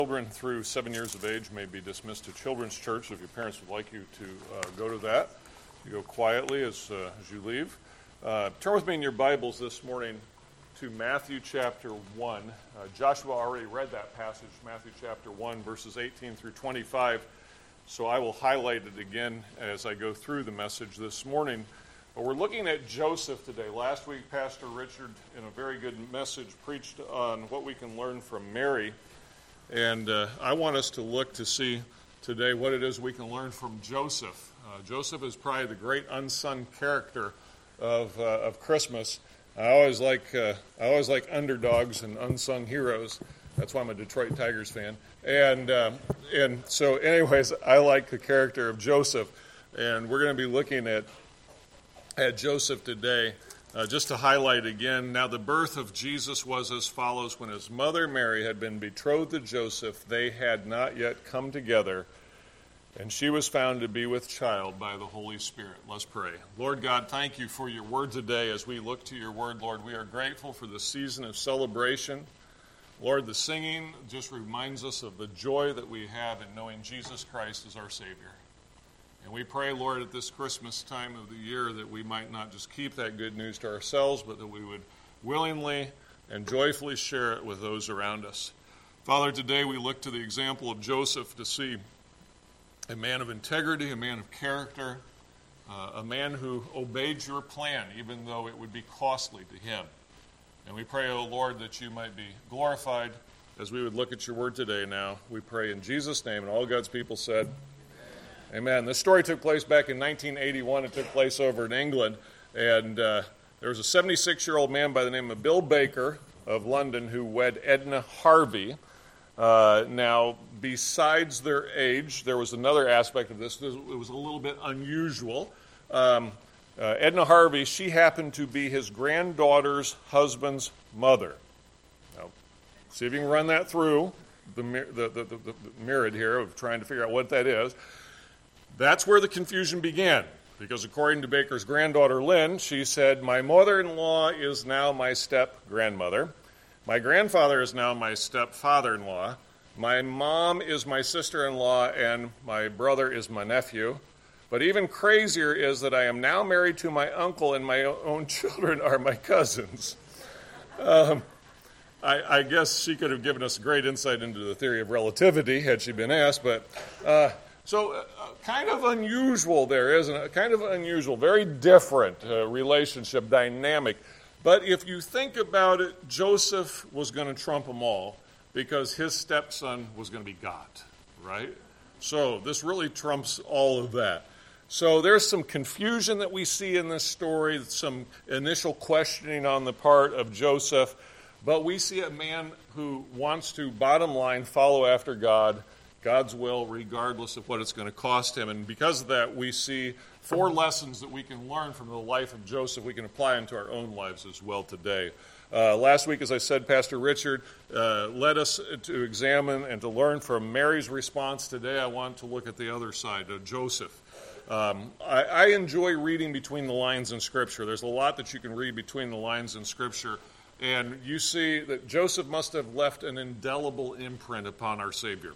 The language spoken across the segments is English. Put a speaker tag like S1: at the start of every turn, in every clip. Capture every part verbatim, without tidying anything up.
S1: Children through seven years of age may be dismissed to Children's Church if your parents would like you to uh, go to that. You go quietly as, uh, as you leave. Uh, turn with me in your Bibles this morning to Matthew chapter one. Uh, Joshua already read that passage, Matthew chapter one, verses eighteen through twenty-five. So I will highlight it again as I go through the message this morning. But we're looking at Joseph today. Last week, Pastor Richard, in a very good message, preached on what we can learn from Mary. And uh, I want us to look to see today what it is we can learn from Joseph. Uh, Joseph is probably the great unsung character of uh, of Christmas. I always like uh, I always like underdogs and unsung heroes. That's why I'm a Detroit Tigers fan. And um, and so, anyways, I like the character of Joseph, and we're going to be looking at at Joseph today. Uh, just to highlight again, now the birth of Jesus was as follows. When his mother Mary had been betrothed to Joseph, they had not yet come together, and she was found to be with child by the Holy Spirit. Let's pray. Lord God, thank you for your word today. As we look to your word, Lord, we are grateful for the season of celebration. Lord, the singing just reminds us of the joy that we have in knowing Jesus Christ as our Savior. And we pray, Lord, at this Christmas time of the year that we might not just keep that good news to ourselves, but that we would willingly and joyfully share it with those around us. Father, today we look to the example of Joseph to see a man of integrity, a man of character, uh, a man who obeyed your plan, even though it would be costly to him. And we pray, O Lord, that you might be glorified as we would look at your word today now. We pray in Jesus' name, and all God's people said, Amen. This story took place back in nineteen eighty-one. It took place over in England. And uh, there was a seventy-six-year-old man by the name of Bill Baker of London who wed Edna Harvey. Uh, now, besides their age, there was another aspect of this. It was a little bit unusual. Um, uh, Edna Harvey, she happened to be his granddaughter's husband's mother. Now, see if you can run that through the, the, the, the, the myriad here of trying to figure out what that is. That's where the confusion began, because according to Baker's granddaughter, Lynn, she said, my mother-in-law is now my step-grandmother. My grandfather is now my step-father-in-law. My mom is my sister-in-law, and my brother is my nephew. But even crazier is that I am now married to my uncle, and my own children are my cousins. Um, I, I guess she could have given us great insight into the theory of relativity had she been asked, but... Uh, So uh, kind of unusual there, isn't it? Kind of unusual, very different uh, relationship dynamic. But if you think about it, Joseph was going to trump them all because his stepson was going to be God, right? So this really trumps all of that. So there's some confusion that we see in this story, some initial questioning on the part of Joseph. But we see a man who wants to, bottom line, follow after God, God's will, regardless of what it's going to cost him. And because of that, we see four lessons that we can learn from the life of Joseph we can apply into our own lives as well today. Uh, last week, as I said, Pastor Richard uh, led us to examine and to learn from Mary's response. Today, I want to look at the other side of Joseph. Um, I, I enjoy reading between the lines in Scripture. There's a lot that you can read between the lines in Scripture. And you see that Joseph must have left an indelible imprint upon our Savior.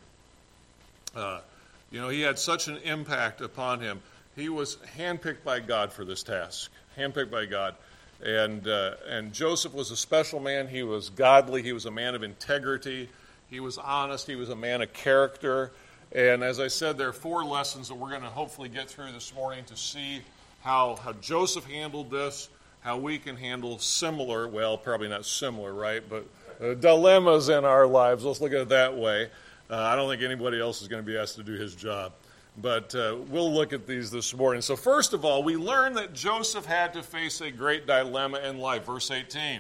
S1: Uh, you know, he had such an impact upon him. He was handpicked by God for this task, handpicked by God. And uh, and Joseph was a special man. He was godly. He was a man of integrity. He was honest. He was a man of character. And as I said, there are four lessons that we're going to hopefully get through this morning to see how, how Joseph handled this, how we can handle similar, well, probably not similar, right, but uh, dilemmas in our lives. Let's look at it that way. Uh, I don't think anybody else is going to be asked to do his job. But uh, we'll look at these this morning. So first of all, we learn that Joseph had to face a great dilemma in life. Verse eighteen.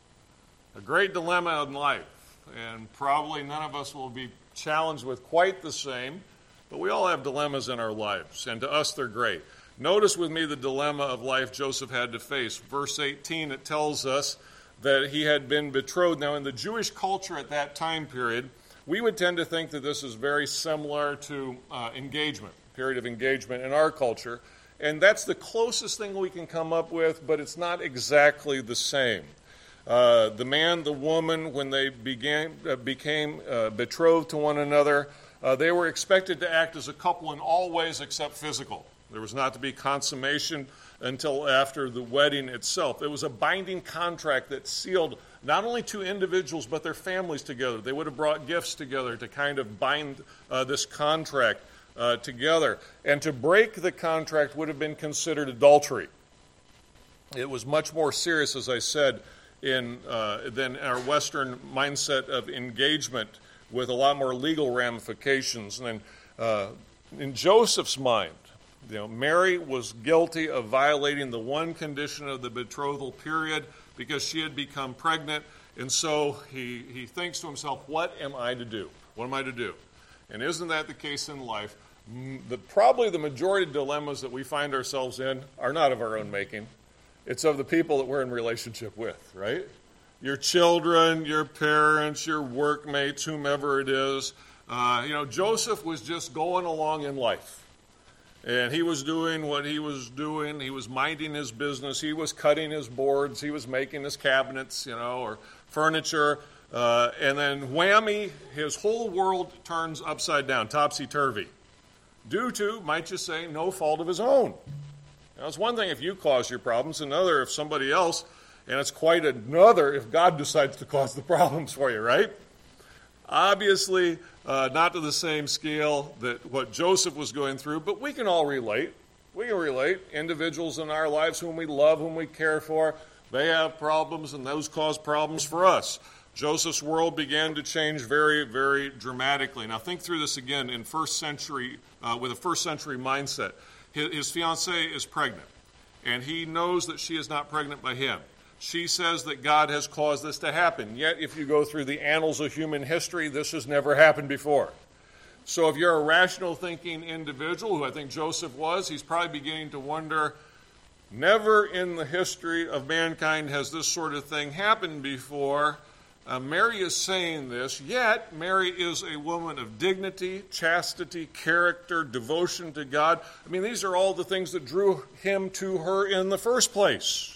S1: A great dilemma in life. And probably none of us will be challenged with quite the same. But we all have dilemmas in our lives. And to us, they're great. Notice with me the dilemma of life Joseph had to face. Verse eighteen, it tells us that he had been betrothed. Now, in the Jewish culture at that time period, we would tend to think that this is very similar to uh, engagement, period of engagement in our culture. And that's the closest thing we can come up with, but it's not exactly the same. Uh, the man, the woman, when they began, uh, became uh, betrothed to one another, uh, they were expected to act as a couple in all ways except physical. There was not to be consummation until after the wedding itself. It was a binding contract that sealed not only two individuals but their families together. They would have brought gifts together to kind of bind uh, this contract uh, together. And to break the contract would have been considered adultery. It was much more serious, as I said, in uh, than our Western mindset of engagement, with a lot more legal ramifications. And then, uh, in Joseph's mind, you know, Mary was guilty of violating the one condition of the betrothal period because she had become pregnant. And so he, he thinks to himself, what am I to do? What am I to do? And isn't that the case in life? The, probably the majority of dilemmas that we find ourselves in are not of our own making. It's of the people that we're in relationship with, right? Your children, your parents, your workmates, whomever it is. Uh, you know, Joseph was just going along in life. And he was doing what he was doing. He was minding his business. He was cutting his boards. He was making his cabinets, you know, or furniture. Uh, and then whammy, his whole world turns upside down, topsy-turvy. Due to, might you say, no fault of his own. Now, it's one thing if you cause your problems, another if somebody else, and it's quite another if God decides to cause the problems for you, right? Obviously, uh, not to the same scale that what Joseph was going through, but we can all relate. We can relate. Individuals in our lives whom we love, whom we care for, they have problems, and those cause problems for us. Joseph's world began to change very, very dramatically. Now, think through this again in first century, uh, with a first century mindset. His, his fiancée is pregnant, and he knows that she is not pregnant by him. She says that God has caused this to happen. Yet, if you go through the annals of human history, this has never happened before. So if you're a rational thinking individual, who I think Joseph was, he's probably beginning to wonder, never in the history of mankind has this sort of thing happened before. Uh, Mary is saying this, yet Mary is a woman of dignity, chastity, character, devotion to God. I mean, these are all the things that drew him to her in the first place.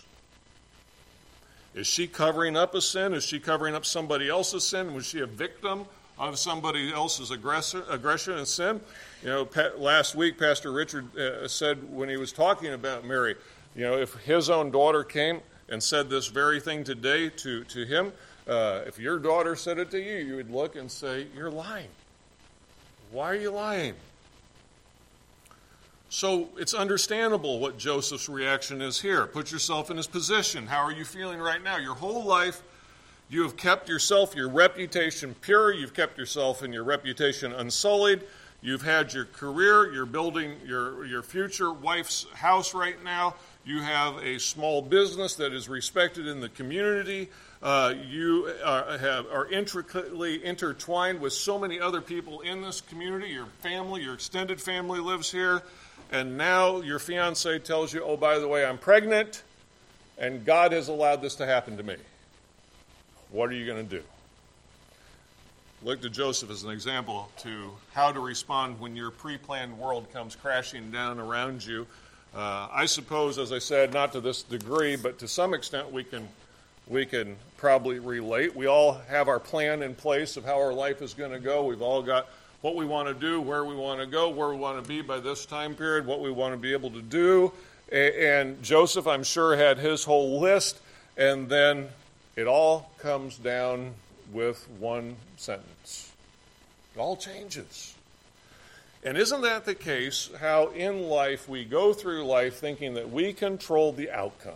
S1: Is she covering up a sin? Is she covering up somebody else's sin? Was she a victim of somebody else's aggressor, aggression and sin? You know, pa- last week, Pastor Richard uh, said when he was talking about Mary, you know, if his own daughter came and said this very thing today to, to him, uh, if your daughter said it to you, you would look and say, you're lying. Why are you lying? So it's understandable what Joseph's reaction is here. Put yourself in his position. How are you feeling right now? Your whole life, you have kept yourself, your reputation pure. You've kept yourself and your reputation unsullied. You've had your career. You're building your, your future wife's house right now. You have a small business that is respected in the community. Uh, you are, have, are intricately intertwined with so many other people in this community. Your family, your extended family lives here. And now your fiancé tells you, oh, by the way, I'm pregnant, and God has allowed this to happen to me. What are you going to do? Look to Joseph as an example to how to respond when your pre-planned world comes crashing down around you. Uh, I suppose, as I said, not to this degree, but to some extent we can we can probably relate. We all have our plan in place of how our life is going to go. We've all got what we want to do, where we want to go, where we want to be by this time period, what we want to be able to do. And Joseph, I'm sure, had his whole list, and then it all comes down with one sentence. It all changes. And isn't that the case, how in life we go through life thinking that we control the outcome?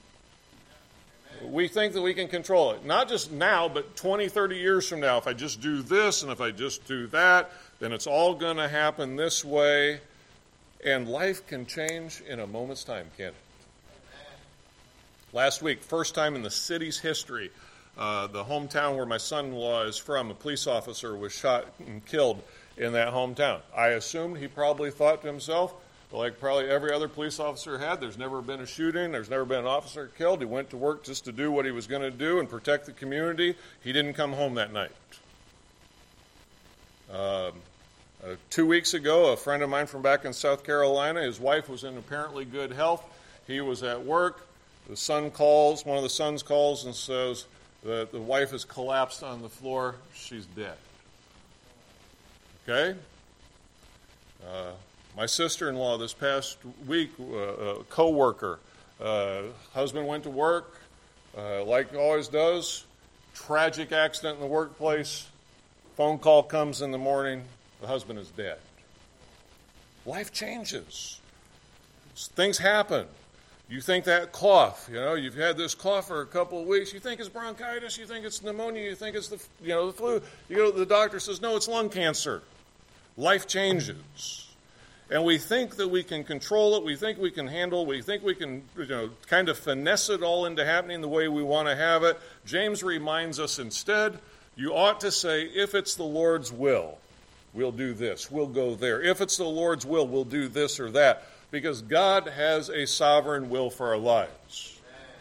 S1: We think that we can control it. Not just now, but twenty, thirty years from now. If I just do this and if I just do that, then it's all going to happen this way. And life can change in a moment's time, can't it? Last week, first time in the city's history, uh, the hometown where my son-in-law is from, a police officer was shot and killed in that hometown. I assumed he probably thought to himself, like probably every other police officer had, there's never been a shooting, there's never been an officer killed. He went to work just to do what he was going to do and protect the community. He didn't come home that night. Um, uh, two weeks ago, a friend of mine from back in South Carolina, his wife was in apparently good health. He was at work. The son calls, one of the sons calls and says that the wife has collapsed on the floor. She's dead. Okay? Uh, my sister-in-law this past week, uh, a co-worker, uh, husband went to work, uh, like always does, tragic accident in the workplace, phone call comes in the morning, the husband is dead. Life changes. Things happen. You think that cough, you know, you've had this cough for a couple of weeks, you think it's bronchitis, you think it's pneumonia, you think it's the, you know, the flu. You go to the doctor, says, no, it's lung cancer. Life changes. And we think that we can control it, we think we can handle it, we think we can, you know, kind of finesse it all into happening the way we want to have it. James reminds us instead, you ought to say, if it's the Lord's will, we'll do this, we'll go there. If it's the Lord's will, we'll do this or that. Because God has a sovereign will for our lives.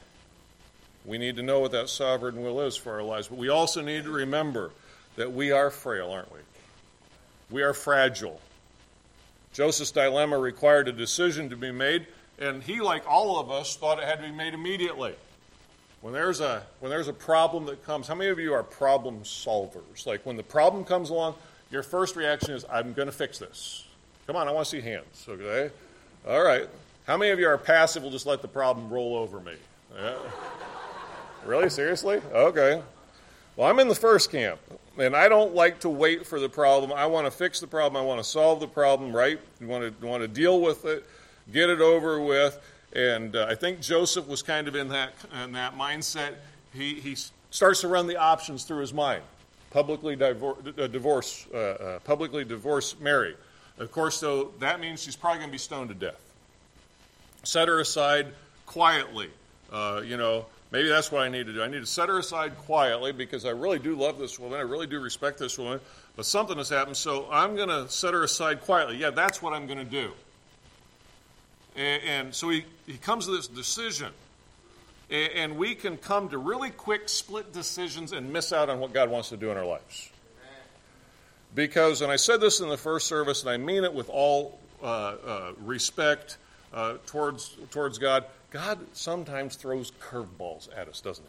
S1: We need to know what that sovereign will is for our lives. But we also need to remember that we are frail, aren't we? We are fragile. Joseph's dilemma required a decision to be made, and he, like all of us, thought it had to be made immediately. When there's a when there's a problem that comes, how many of you are problem solvers? Like when the problem comes along, your first reaction is, I'm going to fix this. Come on, I want to see hands, okay? All right. How many of you are passive, will just let the problem roll over me? Yeah. Really? Seriously? Okay. Well, I'm in the first camp, and I don't like to wait for the problem. I want to fix the problem. I want to solve the problem, right? You want to, want to deal with it, get it over with. And uh, I think Joseph was kind of in that in that mindset. He, he starts to run the options through his mind. Publicly divorce, uh, divorce uh, uh, publicly divorce Mary. Of course, though, that means she's probably going to be stoned to death. Set her aside quietly. Uh, you know, maybe that's what I need to do. I need to set her aside quietly because I really do love this woman. I really do respect this woman. But something has happened, so I'm going to set her aside quietly. Yeah, that's what I'm going to do. And, and so he, he comes to this decision. And, and we can come to really quick split decisions and miss out on what God wants to do in our lives. Because, and I said this in the first service, and I mean it with all uh, uh, respect uh, towards towards God, God sometimes throws curveballs at us, doesn't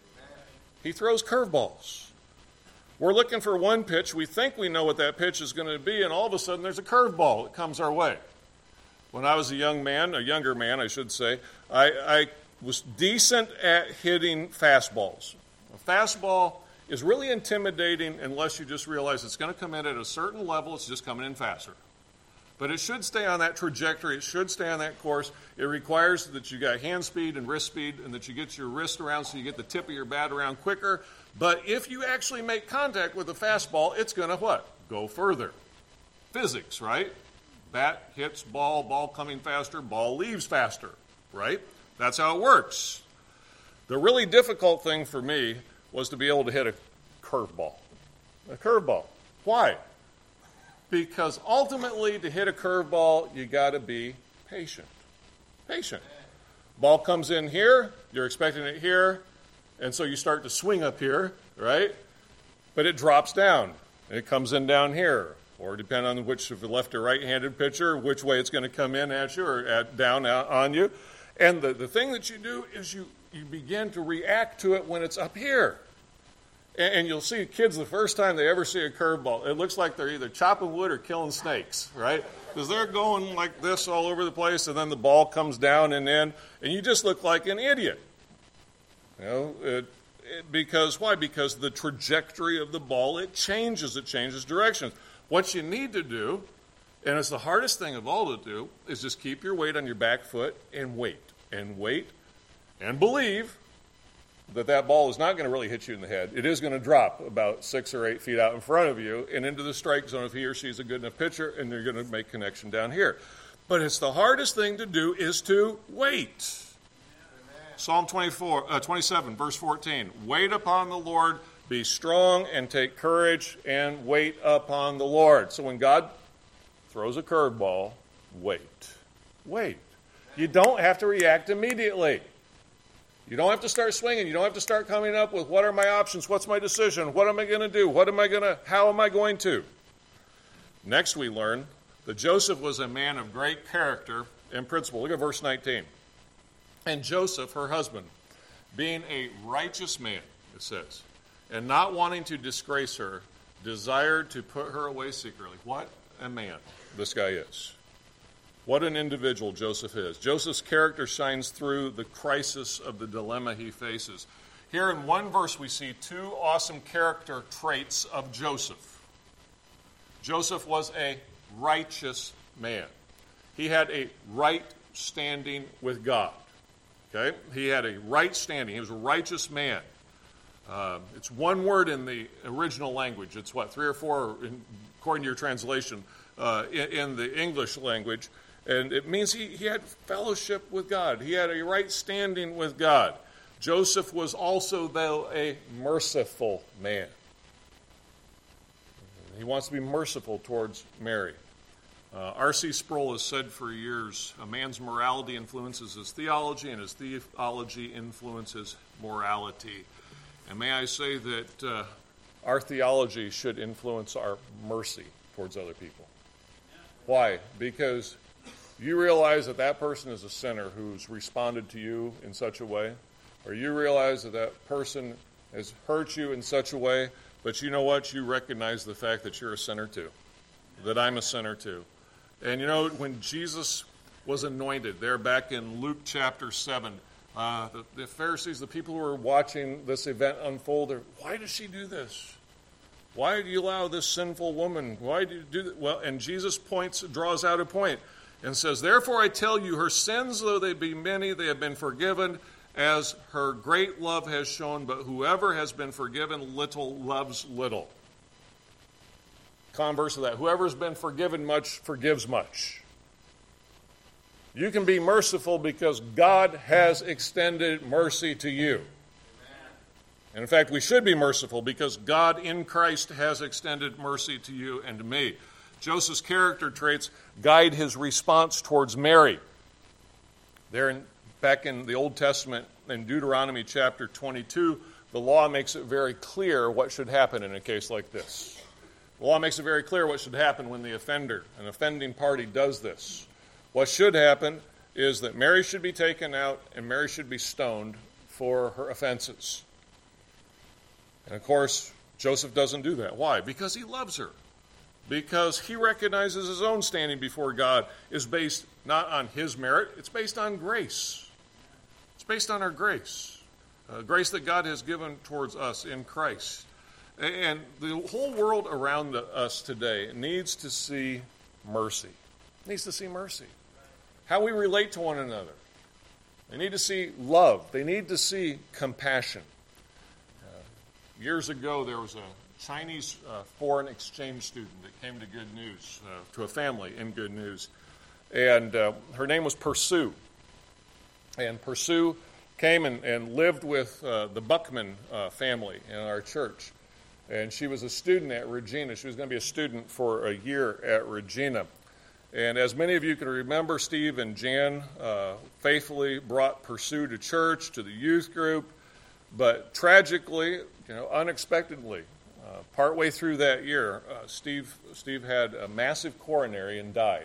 S1: he? He throws curveballs. We're looking for one pitch, we think we know what that pitch is going to be, and all of a sudden there's a curveball that comes our way. When I was a young man, a younger man, I should say, I, I was decent at hitting fastballs. A fastball is really intimidating unless you just realize it's going to come in at a certain level, it's just coming in faster. But it should stay on that trajectory, it should stay on that course. It requires that you got hand speed and wrist speed and that you get your wrist around so you get the tip of your bat around quicker. But if you actually make contact with the fastball, it's going to what? Go further. Physics, right? Bat hits ball, ball coming faster, ball leaves faster, right? That's how it works. The really difficult thing for me was to be able to hit a curveball. A curveball. Why? Because ultimately, to hit a curveball, you got to be patient. Patient. Ball comes in here, you're expecting it here, and so you start to swing up here, right? But it drops down, and it comes in down here. Or depending on which, if the left or right-handed pitcher, which way it's going to come in at you or at, down on you. And the, the thing that you do is you, you begin to react to it when it's up here. And, and you'll see kids the first time they ever see a curveball, it looks like they're either chopping wood or killing snakes, right? Because they're going like this all over the place, and then the ball comes down and in, and you just look like an idiot. You know, it, it, because why? Because the trajectory of the ball, it changes. It changes directions. What you need to do, and it's the hardest thing of all to do, is just keep your weight on your back foot and wait, and wait, and believe that that ball is not going to really hit you in the head. It is going to drop about six or eight feet out in front of you and into the strike zone if he or she is a good enough pitcher, and they're going to make connection down here. But it's the hardest thing to do is to wait. Amen. Psalm twenty-four, uh, twenty-seven, verse fourteen. Wait upon the Lord. Be strong and take courage and wait upon the Lord. So when God throws a curveball, wait. Wait. You don't have to react immediately. You don't have to start swinging. You don't have to start coming up with what are my options, what's my decision, what am I going to do, what am I going to, how am I going to? Next we learn that Joseph was a man of great character and principle. Look at verse nineteen. And Joseph, her husband, being a righteous man, it says, and not wanting to disgrace her, desired to put her away secretly. What a man this guy is. What an individual Joseph is. Joseph's character shines through the crisis of the dilemma he faces. Here in one verse we see two awesome character traits of Joseph. Joseph was a righteous man. He had a right standing with God. Okay? He had a right standing. He was a righteous man. Uh, it's one word in the original language. It's what, three or four, in, according to your translation, uh, in, in the English language. And it means he, he had fellowship with God. He had a right standing with God. Joseph was also, though, a merciful man. He wants to be merciful towards Mary. Uh, R C Sproul has said for years, a man's morality influences his theology, and his theology influences morality. And may I say that uh, our theology should influence our mercy towards other people. Why? Because you realize that that person is a sinner who's responded to you in such a way, or you realize that that person has hurt you in such a way, but you know what? You recognize the fact that you're a sinner too, that I'm a sinner too. And you know, when Jesus was anointed, there back in Luke chapter seven, uh, the, the Pharisees, the people who were watching this event unfold, they're, why does she do this? Why do you allow this sinful woman? Why do you do that? Well, and Jesus points, draws out a point and says, therefore I tell you, her sins, though they be many, they have been forgiven, as her great love has shown, but whoever has been forgiven little loves little. Converse of that, whoever has been forgiven much forgives much. You can be merciful because God has extended mercy to you. And in fact, we should be merciful because God in Christ has extended mercy to you and to me. Joseph's character traits guide his response towards Mary. There, in, back in the Old Testament, in Deuteronomy chapter twenty-two, the law makes it very clear what should happen in a case like this. The law makes it very clear what should happen when the offender, an offending party, does this. What should happen is that Mary should be taken out and Mary should be stoned for her offenses. And of course, Joseph doesn't do that. Why? Because he loves her. Because he recognizes his own standing before God is based not on his merit, it's based on grace. It's based on our grace. Uh, grace that God has given towards us in Christ. And the whole world around us today needs to see mercy. Needs to see mercy. How we relate to one another. They need to see love. They need to see compassion. Uh, years ago, there was a Chinese uh, foreign exchange student that came to Good News, uh, to a family in Good News. And uh, her name was Pursue. And Pursue came and, and lived with uh, the Buckman uh, family in our church. And she was a student at Regina. She was going to be a student for a year at Regina. And as many of you can remember, Steve and Jan uh, faithfully brought Pursue to church, to the youth group. But tragically, you know, unexpectedly, uh, partway through that year, uh, Steve Steve had a massive coronary and died.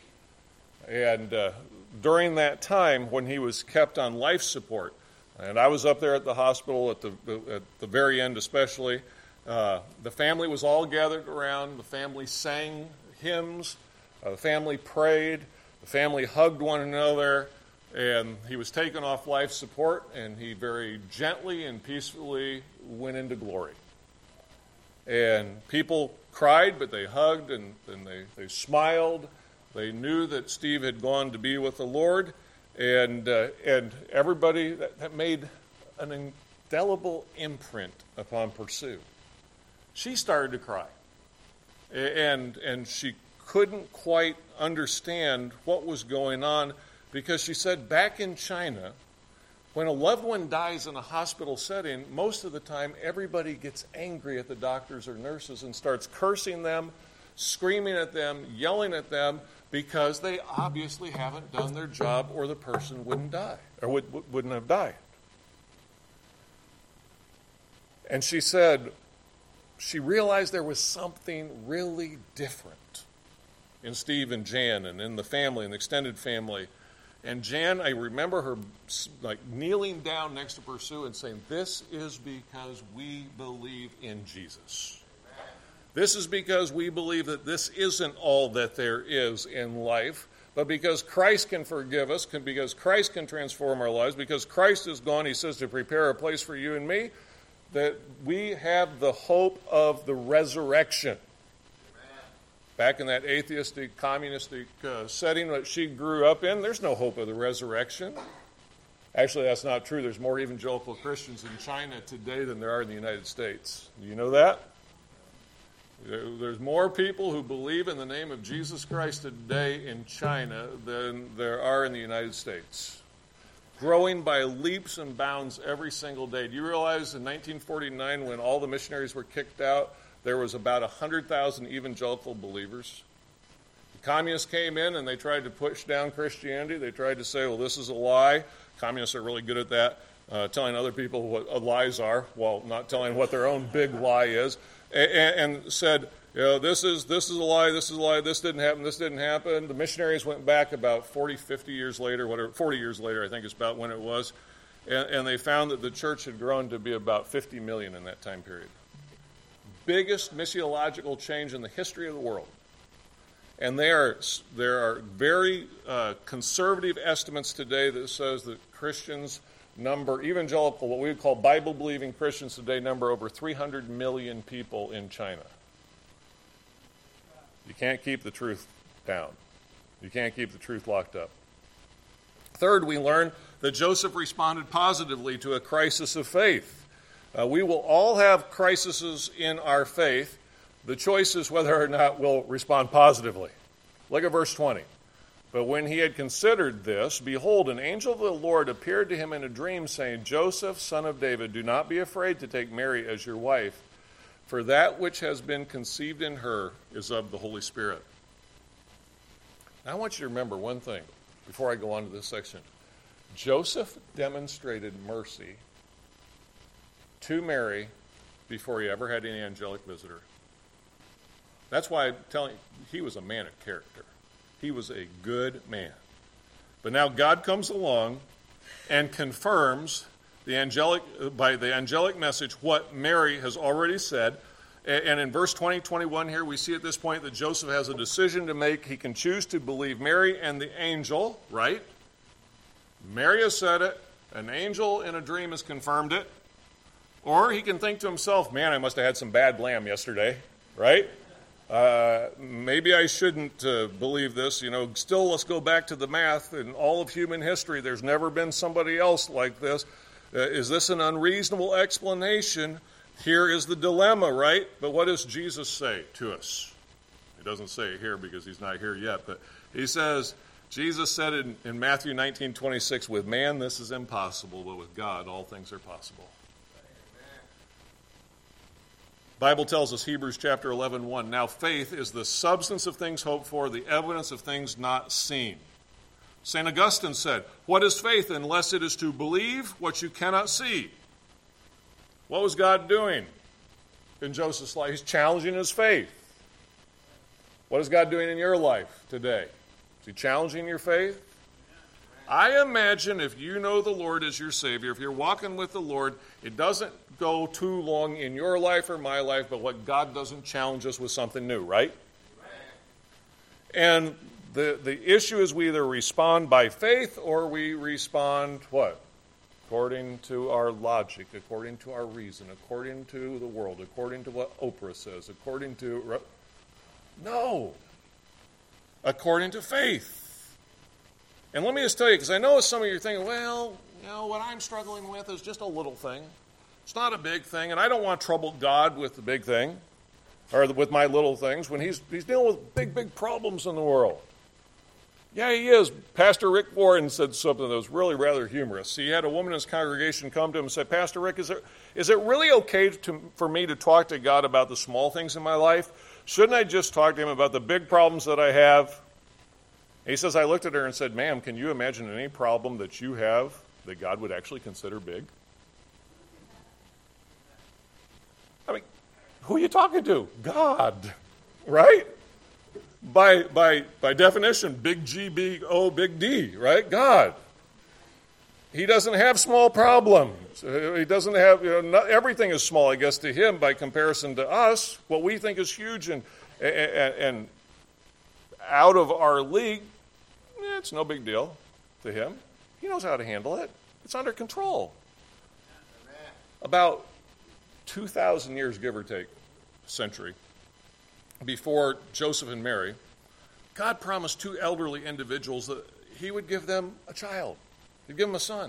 S1: And uh, during that time, when he was kept on life support, and I was up there at the hospital at the at the very end, especially. Uh, the family was all gathered around. The family sang hymns. Uh, the family prayed. The family hugged one another. And he was taken off life support, and he very gently and peacefully went into glory. And people cried, but they hugged and, and they, they smiled. They knew that Steve had gone to be with the Lord. And, uh, and everybody, that, that made an indelible imprint upon Pursue. She started to cry, and and she couldn't quite understand what was going on because she said back in China, when a loved one dies in a hospital setting, most of the time everybody gets angry at the doctors or nurses and starts cursing them, screaming at them, yelling at them because they obviously haven't done their job or the person wouldn't die or would, wouldn't have died. And she said, she realized there was something really different in Steve and Jan and in the family, in the extended family. And Jan, I remember her like kneeling down next to Pursue and saying, this is because we believe in Jesus. This is because we believe that this isn't all that there is in life, but because Christ can forgive us, can, because Christ can transform our lives, because Christ is gone, he says, to prepare a place for you and me, that we have the hope of the resurrection. Back in that atheistic, communistic uh, setting that she grew up in, there's no hope of the resurrection. Actually, that's not true. There's more evangelical Christians in China today than there are in the United States. Do you know that? There's more people who believe in the name of Jesus Christ today in China than there are in the United States. Growing by leaps and bounds every single day. Do you realize in nineteen forty-nine, when all the missionaries were kicked out, there was about one hundred thousand evangelical believers? The communists came in and they tried to push down Christianity. They tried to say, well, this is a lie. Communists are really good at that, uh, telling other people what lies are while not telling what their own big lie is, and, and said, you know, this is this is a lie, this is a lie, this didn't happen, this didn't happen. The missionaries went back about forty, fifty years later, whatever, forty years later, I think is about when it was, and, and they found that the church had grown to be about fifty million in that time period. Biggest missiological change in the history of the world. And there are, there are very uh, conservative estimates today that says that Christians number, evangelical, what we would call Bible-believing Christians today, number over three hundred million people in China. You can't keep the truth down. You can't keep the truth locked up. Third, we learn that Joseph responded positively to a crisis of faith. Uh, we will all have crises in our faith. The choice is whether or not we'll respond positively. Look at verse twenty. But when he had considered this, behold, an angel of the Lord appeared to him in a dream, saying, Joseph, son of David, do not be afraid to take Mary as your wife, for that which has been conceived in her is of the Holy Spirit. Now, I want you to remember one thing before I go on to this section. Joseph demonstrated mercy to Mary before he ever had any angelic visitor. That's why I'm telling you, he was a man of character. He was a good man. But now God comes along and confirms the angelic by the angelic message what Mary has already said. And in verse twenty, twenty-one here, we see at this point that Joseph has a decision to make. He can choose to believe Mary and the angel, right? Mary has said it. An angel in a dream has confirmed it. Or he can think to himself, man, I must have had some bad lamb yesterday, right? Uh, maybe I shouldn't uh, believe this. You know, still, let's go back to the math. In all of human history, there's never been somebody else like this. Uh, is this an unreasonable explanation? Here is the dilemma, right? But what does Jesus say to us? He doesn't say it here because he's not here yet, but he says, Jesus said in, in Matthew nineteen twenty-six, with man this is impossible, but with God all things are possible. Bible tells us, Hebrews chapter eleven, one, now faith is the substance of things hoped for, the evidence of things not seen. Saint Augustine said, what is faith unless it is to believe what you cannot see? What was God doing in Joseph's life? He's challenging his faith. What is God doing in your life today? Is he challenging your faith? I imagine if you know the Lord as your Savior, if you're walking with the Lord, it doesn't go too long in your life or my life, but what God doesn't challenge us with something new, right? And the, the issue is we either respond by faith or we respond, what? According to our logic, according to our reason, according to the world, according to what Oprah says, according to... No. According to faith. And let me just tell you, because I know some of you are thinking, well, you know, what I'm struggling with is just a little thing. It's not a big thing, and I don't want to trouble God with the big thing, or with my little things, when he's, he's dealing with big, big problems in the world. Yeah, he is. Pastor Rick Warren said something that was really rather humorous. He had a woman in his congregation come to him and say, Pastor Rick, is it, is it really okay to, for me to talk to God about the small things in my life? Shouldn't I just talk to him about the big problems that I have? He says, I looked at her and said, ma'am, can you imagine any problem that you have that God would actually consider big? I mean, who are you talking to? God, right? by, by, by definition, big G, big O, big D, right? God. He doesn't have small problems. He doesn't have, you know, not, everything is small, I guess, to him by comparison to us. What we think is huge and, and, and out of our league, eh, it's no big deal to him. He knows how to handle it. It's under control. About two thousand years, give or take, century, before Joseph and Mary, God promised two elderly individuals that he would give them a child. He'd give them a son.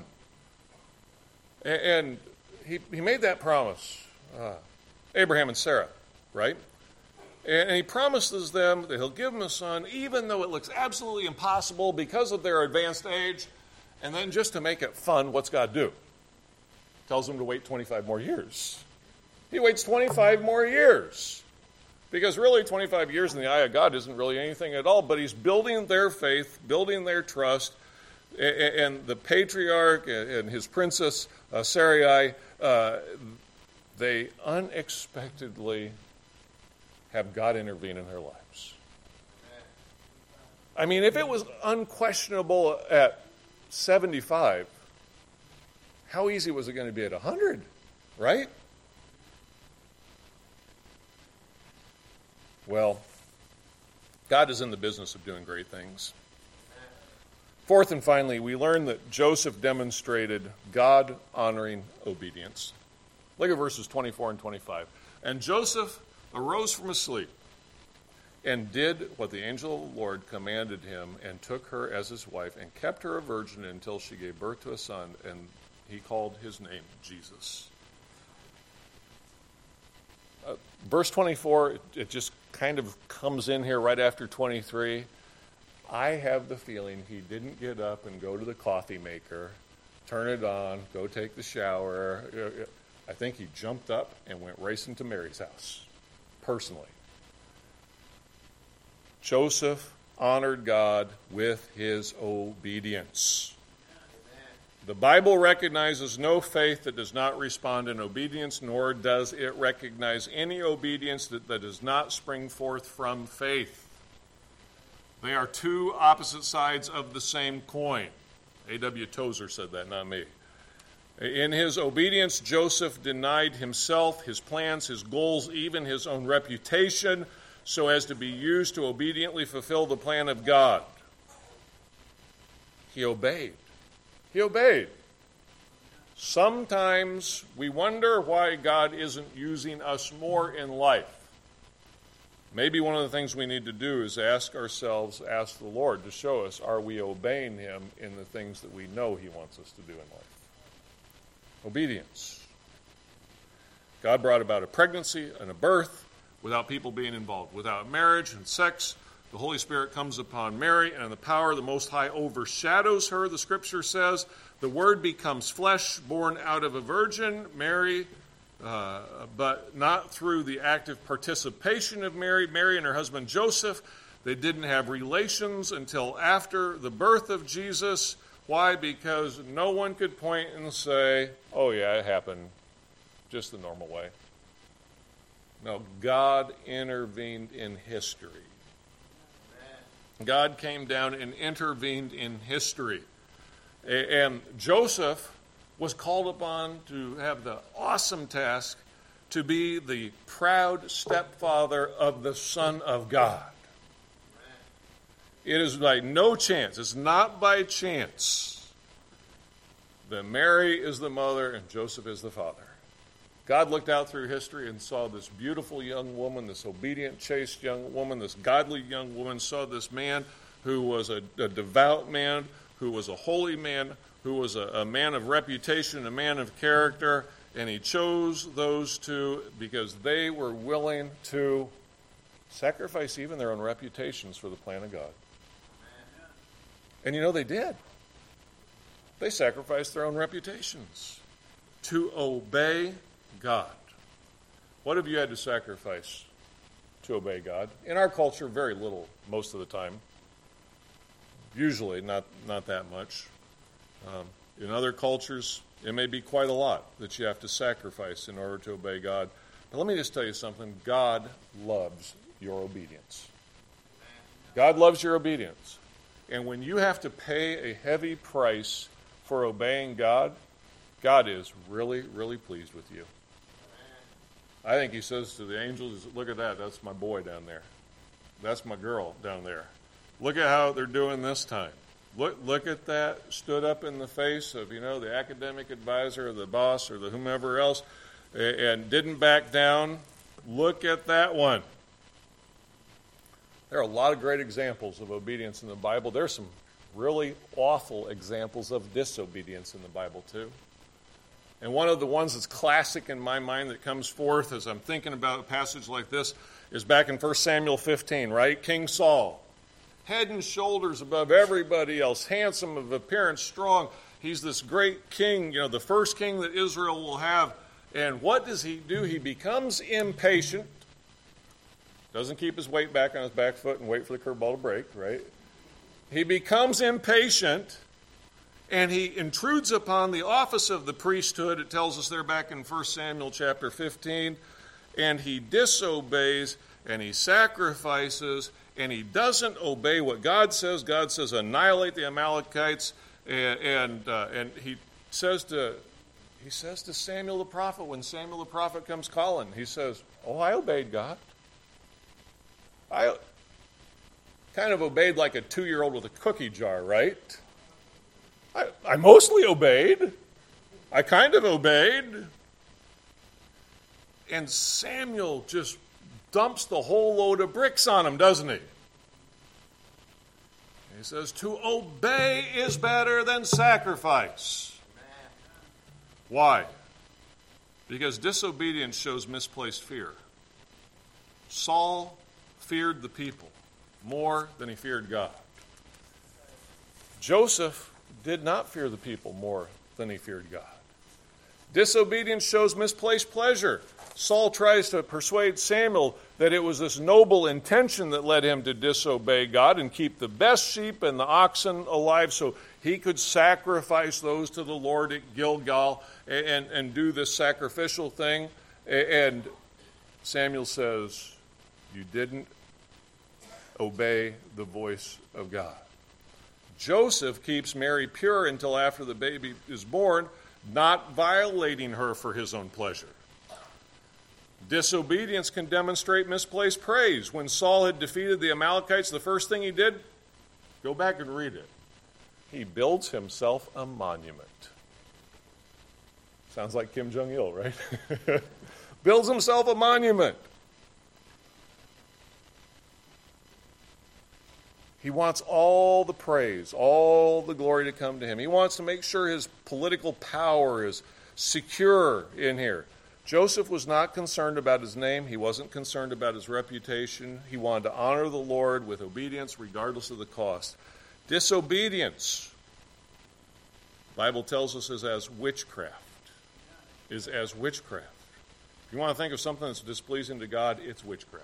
S1: And he, he made that promise, uh, Abraham and Sarah, right? And he promises them that he'll give them a son, even though it looks absolutely impossible because of their advanced age. And then just to make it fun, what's God do? Tells them to wait twenty-five more years. He waits twenty-five more years. Because really, twenty-five years in the eye of God isn't really anything at all, but he's building their faith, building their trust. And the patriarch and his princess, uh, Sarai, uh, they unexpectedly have God intervene in their lives. I mean, if it was unquestionable at seventy-five, how easy was it going to be at one hundred, right? Well, God is in the business of doing great things. Fourth and finally, we learn that Joseph demonstrated God-honoring obedience. Look at verses twenty-four and twenty-five. And Joseph arose from his sleep and did what the angel of the Lord commanded him and took her as his wife and kept her a virgin until she gave birth to a son, and he called his name Jesus. Uh, verse twenty-four, it, it just kind of comes in here right after twenty-three. I have the feeling he didn't get up and go to the coffee maker, turn it on, go take the shower. I think he jumped up and went racing to Mary's house, personally. Joseph honored God with his obedience. The Bible recognizes no faith that does not respond in obedience, nor does it recognize any obedience that, that does not spring forth from faith. They are two opposite sides of the same coin. A W Tozer said that, not me. In his obedience, Joseph denied himself, his plans, his goals, even his own reputation, so as to be used to obediently fulfill the plan of God. He obeyed. He obeyed. Sometimes we wonder why God isn't using us more in life. Maybe one of the things we need to do is ask ourselves, ask the Lord to show us, are we obeying him in the things that we know he wants us to do in life? Obedience. God brought about a pregnancy and a birth without people being involved. Without marriage and sex, the Holy Spirit comes upon Mary, and the power of the Most High overshadows her. The Scripture says the Word becomes flesh, born out of a virgin, Mary, uh, but not through the active participation of Mary. Mary and her husband Joseph, they didn't have relations until after the birth of Jesus. Why? Because no one could point and say, oh yeah, it happened just the normal way. No, God intervened in history. God came down and intervened in history. And Joseph was called upon to have the awesome task to be the proud stepfather of the Son of God. It is by no chance, it's not by chance that Mary is the mother and Joseph is the father. God looked out through history and saw this beautiful young woman, this obedient, chaste young woman, this godly young woman, saw this man who was a, a devout man, who was a holy man, who was a, a man of reputation, a man of character, and he chose those two because they were willing to sacrifice even their own reputations for the plan of God. And you know, they did. They sacrificed their own reputations to obey God. What have you had to sacrifice to obey God? In our culture, very little most of the time. Usually, not, not that much. Um, in other cultures, it may be quite a lot that you have to sacrifice in order to obey God. But let me just tell you something. God loves your obedience. God loves your obedience. And when you have to pay a heavy price for obeying God, God is really, really pleased with you. I think he says to the angels, look at that, that's my boy down there. That's my girl down there. Look at how they're doing this time. Look look at that, stood up in the face of, you know, the academic advisor or the boss or the whomever else, and didn't back down. Look at that one. There are a lot of great examples of obedience in the Bible. There's some really awful examples of disobedience in the Bible, too. And one of the ones that's classic in my mind that comes forth as I'm thinking about a passage like this is back in First Samuel fifteen, right? King Saul, head and shoulders above everybody else, handsome of appearance, strong. He's this great king, you know, the first king that Israel will have. And what does he do? He becomes impatient. Doesn't keep his weight back on his back foot and wait for the curveball to break, right? He becomes impatient, and he intrudes upon the office of the priesthood. It tells us there back in First Samuel chapter fifteen. And he disobeys, and he sacrifices, and he doesn't obey what God says. God says, annihilate the Amalekites, and and, uh, and he says to he says to Samuel the prophet, when Samuel the prophet comes calling, he says, oh, I obeyed God. I kind of obeyed like a two-year-old with a cookie jar, right? I, I mostly obeyed. I kind of obeyed. And Samuel just dumps the whole load of bricks on him, doesn't he? He says, to obey is better than sacrifice. Why? Because disobedience shows misplaced fear. Saul feared the people more than he feared God. Joseph did not fear the people more than he feared God. Disobedience shows misplaced pleasure. Saul tries to persuade Samuel that it was this noble intention that led him to disobey God and keep the best sheep and the oxen alive so he could sacrifice those to the Lord at Gilgal and, and do this sacrificial thing. And Samuel says, you didn't obey the voice of God. Joseph keeps Mary pure until after the baby is born, not violating her for his own pleasure. Disobedience can demonstrate misplaced praise. When Saul had defeated the Amalekites, the first thing he did, go back and read it. He builds himself a monument. Sounds like Kim Jong-il, right? Builds himself a monument. He wants all the praise, all the glory to come to him. He wants to make sure his political power is secure in here. Joseph was not concerned about his name. He wasn't concerned about his reputation. He wanted to honor the Lord with obedience regardless of the cost. Disobedience, the Bible tells us, is as witchcraft. Is as witchcraft. If you want to think of something that's displeasing to God, it's witchcraft.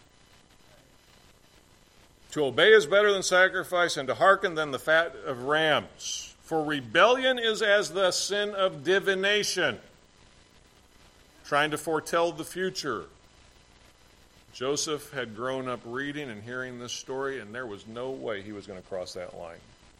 S1: To obey is better than sacrifice, and to hearken than the fat of rams. For rebellion is as the sin of divination, trying to foretell the future. Joseph had grown up reading and hearing this story, and there was no way he was going to cross that line.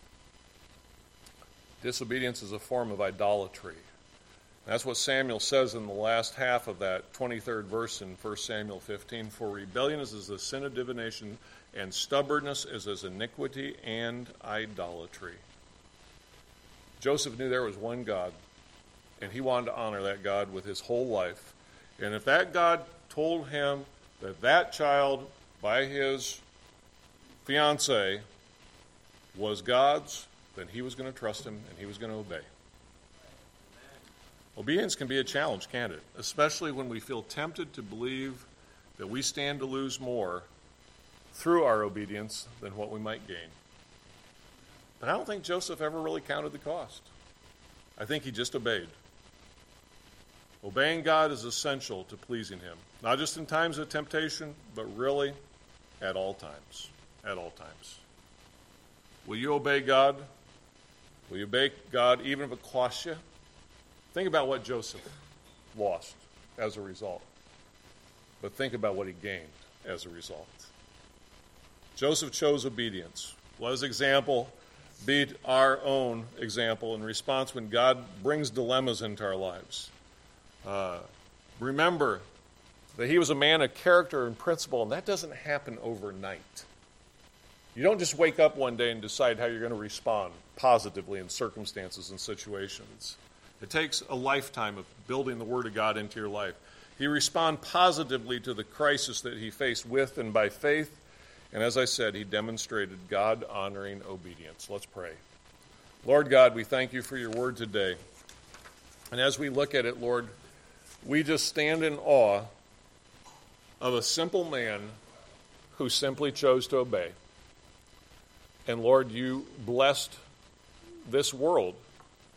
S1: Disobedience is a form of idolatry. That's what Samuel says in the last half of that twenty-third verse in First Samuel fifteen. For rebellion is as the sin of divination, and stubbornness is as iniquity and idolatry. Joseph knew there was one God, and he wanted to honor that God with his whole life. And if that God told him that that child, by his fiancée, was God's, then he was going to trust him and he was going to obey. Obedience can be a challenge, can't it? Especially when we feel tempted to believe that we stand to lose more through our obedience than what we might gain. But I don't think Joseph ever really counted the cost. I think he just obeyed. Obeying God is essential to pleasing him, not just in times of temptation, but really at all times. At all times. Will you obey God? Will you obey God even if it costs you? Think about what Joseph lost as a result. But think about what he gained as a result. Joseph chose obedience. Let his example be our own example in response when God brings dilemmas into our lives. Uh, remember that he was a man of character and principle, and that doesn't happen overnight. You don't just wake up one day and decide how you're going to respond positively in circumstances and situations. It takes a lifetime of building the Word of God into your life. He responded positively to the crisis that he faced with and by faith, and as I said, he demonstrated God-honoring obedience. Let's pray. Lord God, we thank you for your Word today. And as we look at it, Lord, we just stand in awe of a simple man who simply chose to obey. And Lord, you blessed this world